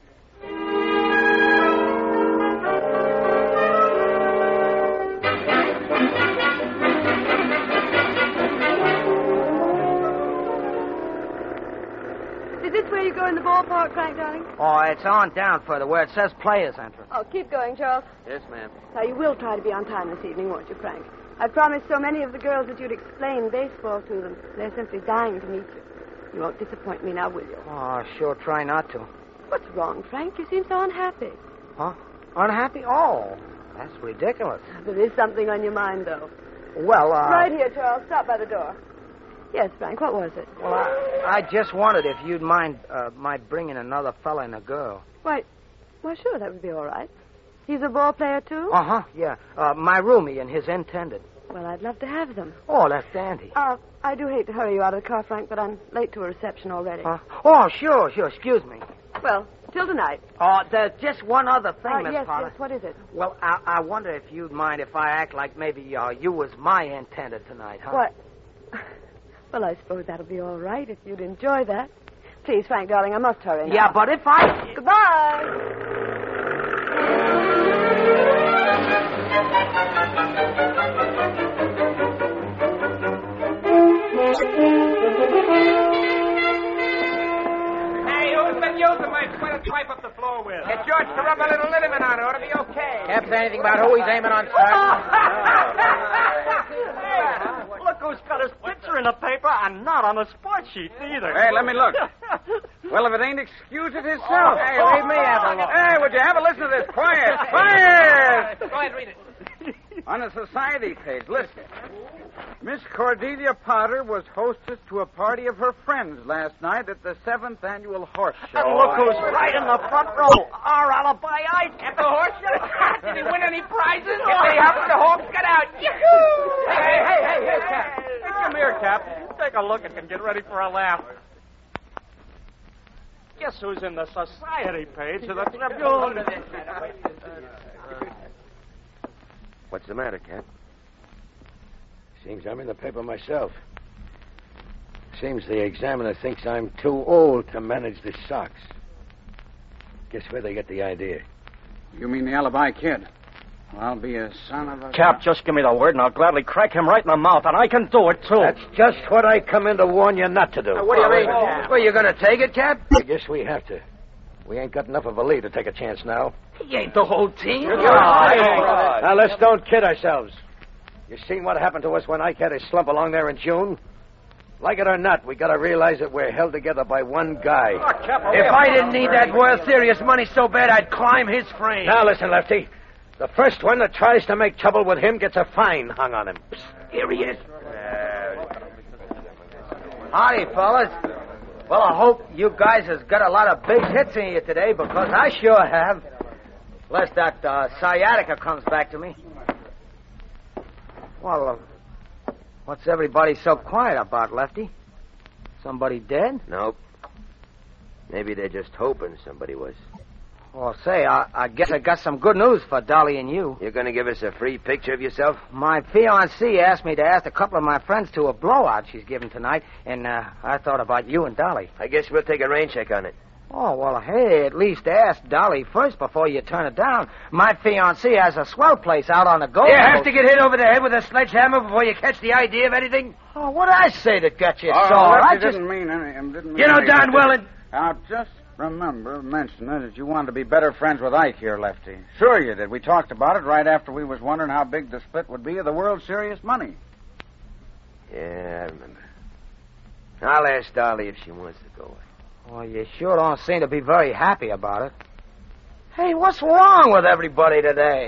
Where you go in the ballpark, Frank, darling? It's on down further where it says players entrance. Oh, keep going, Charles. Yes, ma'am. Now, you will try to be on time this evening, won't you, Frank? I promised so many of the girls that you'd explain baseball to them. They're simply dying to meet you. You won't disappoint me now, will you? Sure try not to. What's wrong, Frank? You seem so unhappy. Huh? Unhappy? Oh, that's ridiculous. There is something on your mind, though. Well, Right here, Charles. Stop by the door. Yes, Frank, what was it? Well, I just wondered if you'd mind bringing another fella and a girl. Why, sure, that would be all right. He's a ball player, too? Yeah. My roomie and his intended. Well, I'd love to have them. Oh, that's dandy. I do hate to hurry you out of the car, Frank, but I'm late to a reception already. Sure. Excuse me. Well, till tonight. There's just one other thing, Miss Potter. Yes, what is it? Well, I wonder if you'd mind if I act like maybe you was my intended tonight, huh? What? Well, I suppose that'll be all right if you'd enjoy that. Please, Frank, darling, I must hurry now. Yeah, but if I... Goodbye. Hey, who's been using my sweater to wipe up the floor with? Get George to rub a little liniment on it. Ought to be okay. Can't say anything about who he's aiming on, sir. Look who's got his picture in the paper and not on the sports sheet either. Hey, let me look. Well, if it ain't excuse it himself. Hey, leave me have a look. Hey, would you have a listen to this? Quiet. Go ahead, read it. On the society page, listen. Miss Cordelia Potter was hostess to a party of her friends last night at the 7th Annual Horse Show. And look who's right in the front row. Our alibi Ike. At the horse show? Did he win any prizes? If they happen, the Hawks got out. Yahoo! Hey, Cap. Hey, come here, Cap. Take a look and get ready for a laugh. Guess who's in the society page of the Tribune? What's the matter, Cap? Seems I'm in the paper myself. Seems the examiner thinks I'm too old to manage the Sox. Guess where they get the idea. You mean the alibi kid? Well, I'll be a son of a... Cap, just give me the word and I'll gladly crack him right in the mouth, and I can do it, too. That's just what I come in to warn you not to do. What do you mean? Well, you going to take it, Cap? I guess we have to. We ain't got enough of a lead to take a chance now. He ain't the whole team. Now, let's don't kid ourselves. You seen what happened to us when Ike had his slump along there in June? Like it or not, we got to realize that we're held together by one guy. If I didn't need that World Series money so bad, I'd climb his frame. Now, listen, Lefty. The first one that tries to make trouble with him gets a fine hung on him. Psst, here he is. Howdy, fellas. Well, I hope you guys has got a lot of big hits in you today, because I sure have. Unless that sciatica comes back to me. Well, what's everybody so quiet about, Lefty? Somebody dead? Nope. Maybe they're just hoping somebody was. Well, say, I guess I got some good news for Dolly and you. You're going to give us a free picture of yourself? My fiancée asked me to ask a couple of my friends to a blowout she's giving tonight, and I thought about you and Dolly. I guess we'll take a rain check on it. Oh, well, hey, at least ask Dolly first before you turn it down. My fiancée has a swell place out on the Gold You have Coast. to get hit over the head with a sledgehammer before you catch the idea of anything? Oh, what'd I say that got you Oh, sore? I I just... didn't mean any. Didn't mean You know, any- darn well, Now, just remember mentioning that you wanted to be better friends with Ike here, Lefty. Sure you did. We talked about it right after we was wondering how big the split would be of the World Series money. Yeah, I remember. I'll ask Dolly if she wants to go. Well, you sure don't seem to be very happy about it. Hey, what's wrong with everybody today?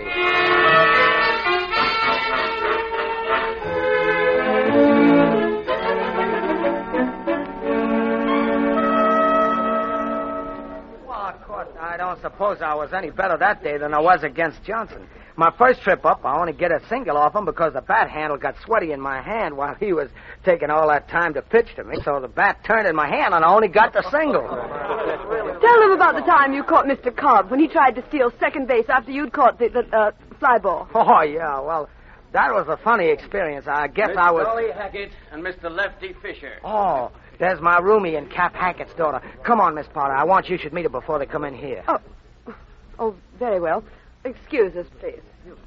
Well, of course, I don't suppose I was any better that day than I was against Johnson. My first trip up, I only get a single off him because the bat handle got sweaty in my hand while he was taking all that time to pitch to me. So the bat turned in my hand, and I only got the single. Tell them about the time you caught Mr. Cobb when he tried to steal second base after you'd caught the fly ball. Oh, yeah, well, that was a funny experience. I guess I was... Dolly Hackett and Mr. Lefty Fisher. Oh, there's my roomie and Cap Hackett's daughter. Come on, Miss Potter. I want you should meet her before they come in here. Oh, very well. Excuse us, please.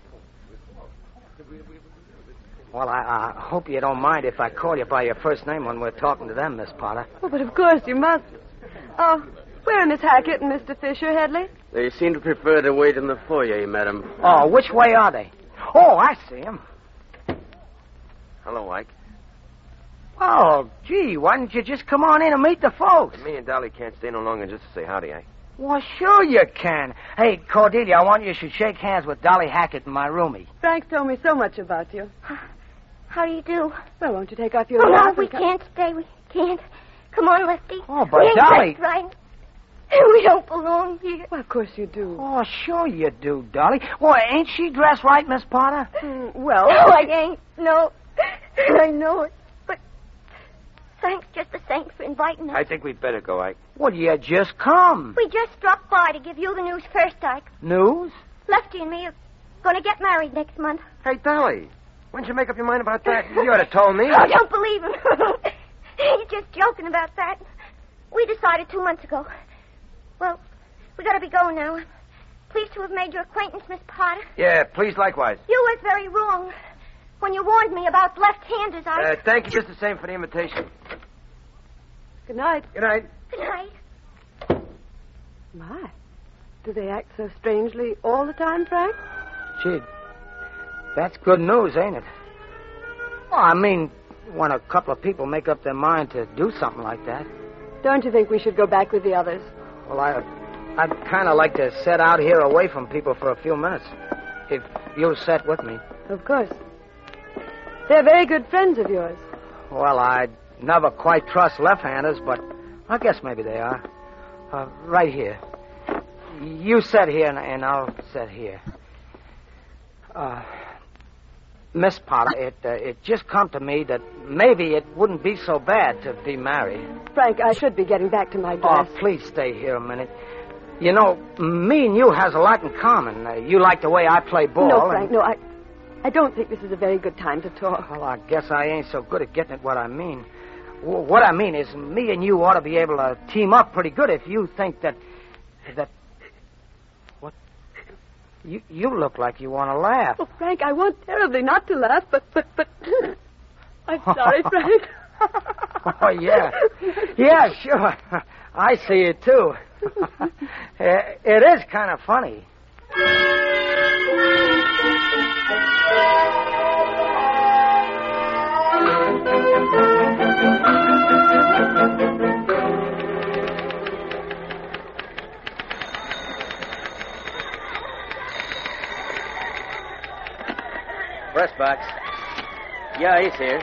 Well, I hope you don't mind if I call you by your first name when we're talking to them, Miss Potter. Oh, but of course you must. Oh, where are Miss Hackett and Mr. Fisher, Headley? They seem to prefer to wait in the foyer, madam. Oh, which way are they? Oh, I see them. Hello, Ike. Oh, gee, why didn't you just come on in and meet the folks? Me and Dolly can't stay no longer just to say howdy, Ike. Well, sure you can. Hey, Cordelia, I want you to shake hands with Dolly Hackett and my roomie. Frank's told me so much about you. How do you do? Well, won't you take off your Oh, no, wrap we and can't stay. We can't. Come on, Lefty. Oh, but we ain't Dolly... dressed right. We don't belong here. Well, of course you do. Oh, sure you do, Dolly. Well, ain't she dressed right, Miss Potter? Well... No, I ain't. No. I know it. But thanks just the same for inviting us. I think we'd better go, Ike. Well, you just come. We just dropped by to give you the news first, Ike. News? Lefty and me are going to get married next month. Hey, Dolly, why don't you make up your mind about that? You ought to told me. Oh, don't believe him. He's just joking about that. We decided 2 months ago. Well, we got to be going now. Pleased to have made your acquaintance, Miss Potter. Yeah, please, likewise. You was very wrong when you warned me about left-handers. Thank you just the same for the invitation. Good night. Good night. Good night. My, do they act so strangely all the time, Frank? Gee, that's good news, ain't it? Well, I mean, when a couple of people make up their mind to do something like that. Don't you think we should go back with the others? Well, I'd kind of like to set out here away from people for a few minutes. If you'll set with me. Of course. They're very good friends of yours. Well, I'd never quite trust left-handers, but I guess maybe they are. Right here. You sit here, and I'll sit here. Miss Potter, it just come to me that maybe it wouldn't be so bad to be married. Frank, I should be getting back to my dress. Oh, please stay here a minute. You know, me and you has a lot in common. You like the way I play ball. No, Frank, no, I don't think this is a very good time to talk. Well, I guess I ain't so good at getting at what I mean. What I mean is me and you ought to be able to team up pretty good if you think that... What? You look like you want to laugh. Oh, Frank, I want terribly not to laugh, but... I'm sorry, Frank. Oh, yeah. Yeah, sure. I see it, too. It is kind of funny. Press box. Yeah, he's here.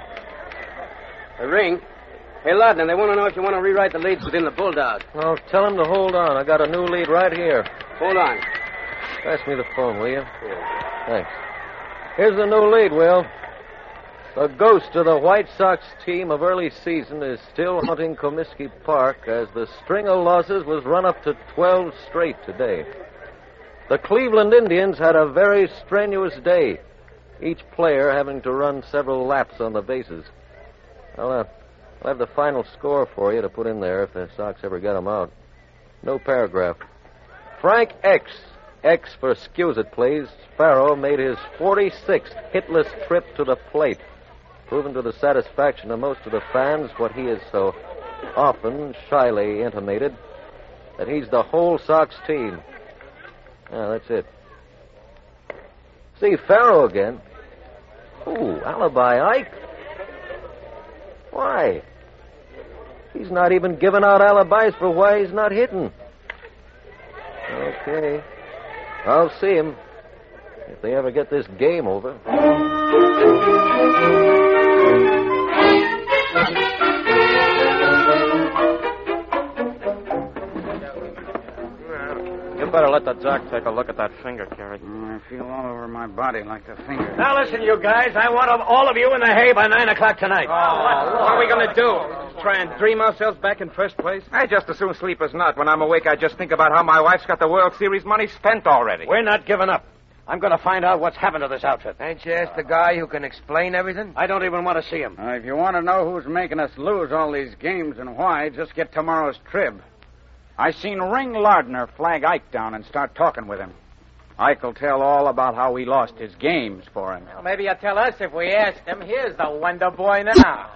A ring. Hey, Lardner, they want to know if you want to rewrite the leads within the Bulldog. Well, tell him to hold on. I got a new lead right here. Hold on. Pass me the phone, will you? Yeah. Thanks. Here's the new lead, Will. The ghost of the White Sox team of early season is still haunting Comiskey Park as the string of losses was run up to 12 straight today. The Cleveland Indians had a very strenuous day, each player having to run several laps on the bases. I'll have the final score for you to put in there if the Sox ever get them out. No paragraph. Frank X for excuse it, please. Farrow made his 46th hitless trip to the plate, proving to the satisfaction of most of the fans what he has so often shyly intimated, that he's the whole Sox team. Yeah, that's it. See, Farrow again. Ooh, alibi Ike. Why? He's not even giving out alibis for why he's not hitting. Okay. I'll see him if they ever get this game over. You better let the doc take a look at that finger, Carrie. I feel all over my body like the finger. Now listen, you guys. I want all of you in the hay by 9 o'clock tonight. What are we going to do? Try and dream ourselves back in first place? I just as soon sleep as not. When I'm awake, I just think about how my wife's got the World Series money spent already. We're not giving up. I'm going to find out what's happened to this outfit. Ain't you asked the guy who can explain everything? I don't even want to see him. If you want to know who's making us lose all these games and why, just get tomorrow's Trib. I seen Ring Lardner flag Ike down and start talking with him. Ike will tell all about how he lost his games for him. Well, maybe you'll tell us if we ask him. Here's the Wonder Boy now.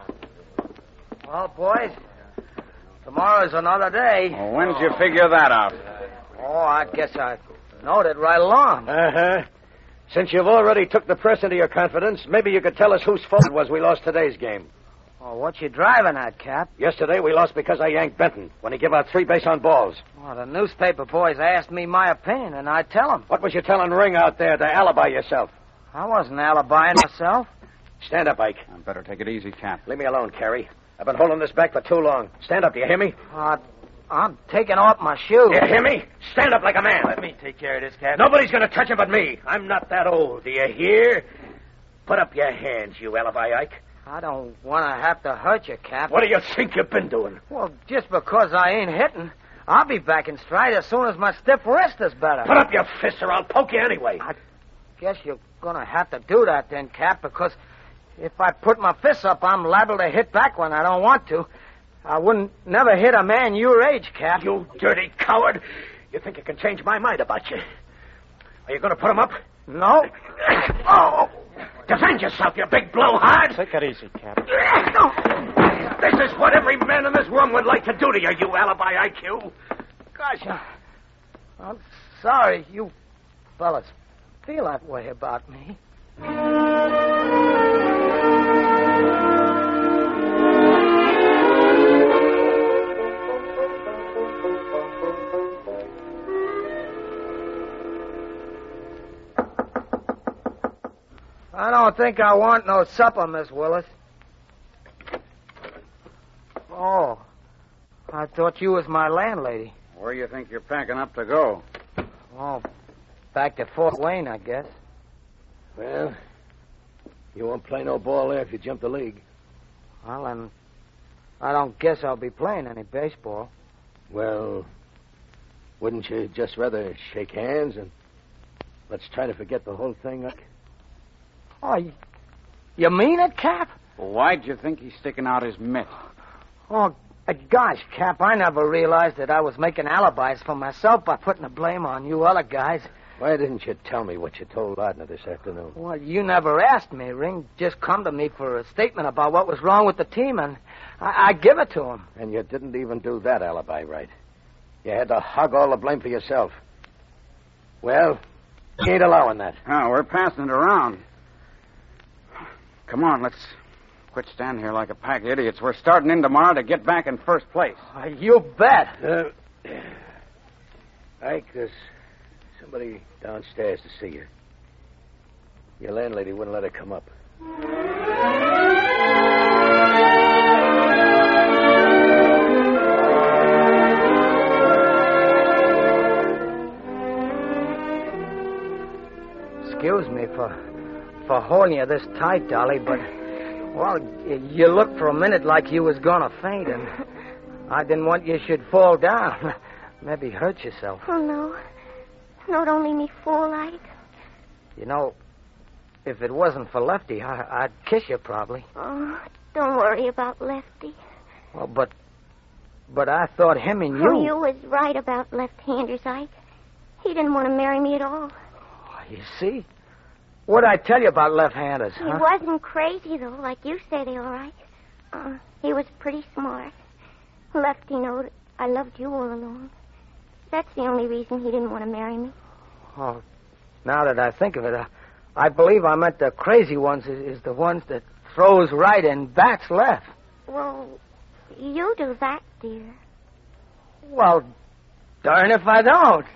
Well, boys, tomorrow's another day. Well, when did you figure that out? Oh, I guess I knowed it right along. Uh-huh. Since you've already took the press into your confidence, maybe you could tell us whose fault it was we lost today's game. Oh, what you driving at, Cap? Yesterday we lost because I yanked Benton when he gave out 3 base on balls. Well, the newspaper boys asked me my opinion, and I tell them. What was you telling Ring out there to alibi yourself? I wasn't alibiing myself. Stand up, Ike. I'd better take it easy, Cap. Leave me alone, Carrie. I've been holding this back for too long. Stand up, do you hear me? I'm taking off my shoes. You hear me? Stand up like a man. Let me take care of this, Cap. Nobody's going to touch him but me. I'm not that old. Do you hear? Put up your hands, you alibi Ike. I don't want to have to hurt you, Cap. What do you think you've been doing? Well, just because I ain't hitting, I'll be back in stride as soon as my stiff wrist is better. Put up your fists or I'll poke you anyway. I guess you're going to have to do that then, Cap, because if I put my fists up, I'm liable to hit back when I don't want to. I wouldn't never hit a man your age, Cap. You dirty coward. You think you can change my mind about you? Are you going to put him up? No. Oh! Defend yourself, you big blowhard! Take it easy, Cap. This is what every man in this room would like to do to you, you alibi IQ. Gosh, I'm sorry you fellas feel that way about me. I don't think I want no supper, Miss Willis. Oh, I thought you was my landlady. Where do you think you're packing up to go? Oh, back to Fort Wayne, I guess. Well, you won't play no ball there if you jump the league. Well, then, I don't guess I'll be playing any baseball. Well, wouldn't you just rather shake hands and let's try to forget the whole thing? Oh, you mean it, Cap? Well, why'd you think he's sticking out his mitt? Oh, gosh, Cap, I never realized that I was making alibis for myself by putting the blame on you other guys. Why didn't you tell me what you told Lardner this afternoon? Well, you never asked me. Ring just come to me for a statement about what was wrong with the team, and I give it to him. And you didn't even do that alibi right. You had to hug all the blame for yourself. Well, you ain't allowing that. Oh, we're passing it around. Come on, let's quit standing here like a pack of idiots. We're starting in tomorrow to get back in first place. You bet. Ike, there's somebody downstairs to see you. Your landlady wouldn't let her come up. Excuse me for holding you this tight, Dolly, but Well, you looked for a minute like you was gonna faint, and I didn't want you should fall down. Maybe hurt yourself. Oh, no. No, don't leave me fool like. You know, if it wasn't for Lefty, I'd kiss you probably. Oh, don't worry about Lefty. Well, but I thought him and you... Oh, you was right about left-handers, Ike. He didn't want to marry me at all. Oh, you see? What'd I tell you about left-handers, He huh? wasn't crazy, though, like you say they are, Ike. He was pretty smart. Lefty knowed I loved you all along. That's the only reason he didn't want to marry me. Oh, now that I think of it, I believe I meant the crazy ones is the ones that throws right and bats left. Well, you do that, dear. Well, darn if I don't.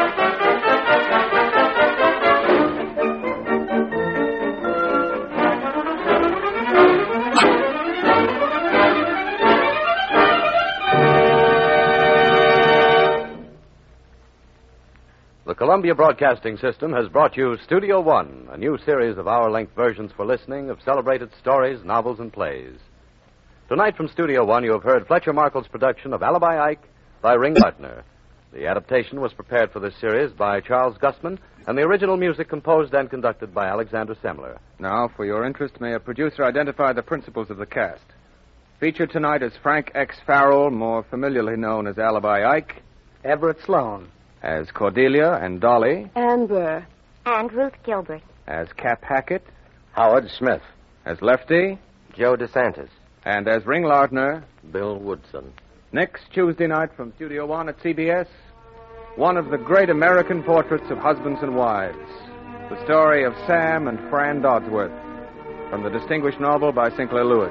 The Columbia Broadcasting System has brought you Studio One, a new series of hour-length versions for listening of celebrated stories, novels, and plays. Tonight from Studio One, you have heard Fletcher Markle's production of Alibi Ike by Ring Lardner. The adaptation was prepared for this series by Charles Gustman, and the original music composed and conducted by Alexander Semler. Now, for your interest, may a producer identify the principals of the cast. Featured tonight is Frank X. Farrell, more familiarly known as Alibi Ike. Everett Sloan. As Cordelia and Dolly. Ann Burr. And Ruth Gilbert. As Cap Hackett. Howard Smith. As Lefty. Joe DeSantis. And as Ring Lardner. Bill Woodson. Next Tuesday night from Studio One at CBS, one of the great American portraits of husbands and wives. The story of Sam and Fran Dodsworth, from the distinguished novel by Sinclair Lewis.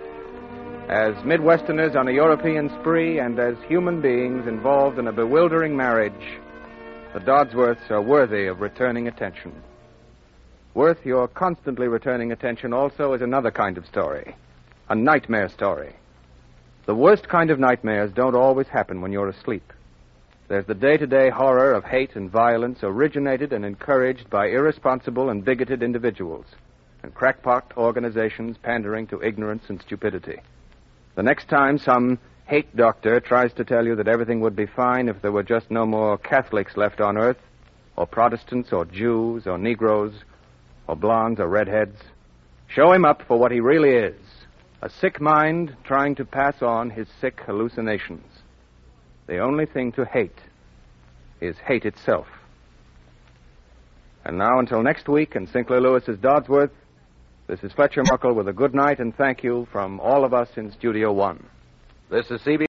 As Midwesterners on a European spree and as human beings involved in a bewildering marriage, the Dodsworths are worthy of returning attention. Worth your constantly returning attention also is another kind of story, a nightmare story. The worst kind of nightmares don't always happen when you're asleep. There's the day-to-day horror of hate and violence originated and encouraged by irresponsible and bigoted individuals and crackpot organizations pandering to ignorance and stupidity. The next time some hate doctor tries to tell you that everything would be fine if there were just no more Catholics left on earth, or Protestants, or Jews, or Negroes, or blondes, or redheads, show him up for what he really is, a sick mind trying to pass on his sick hallucinations. The only thing to hate is hate itself. And now, until next week in Sinclair Lewis's Dodsworth, this is Fletcher Markle with a good night and thank you from all of us in Studio One. This is CBS.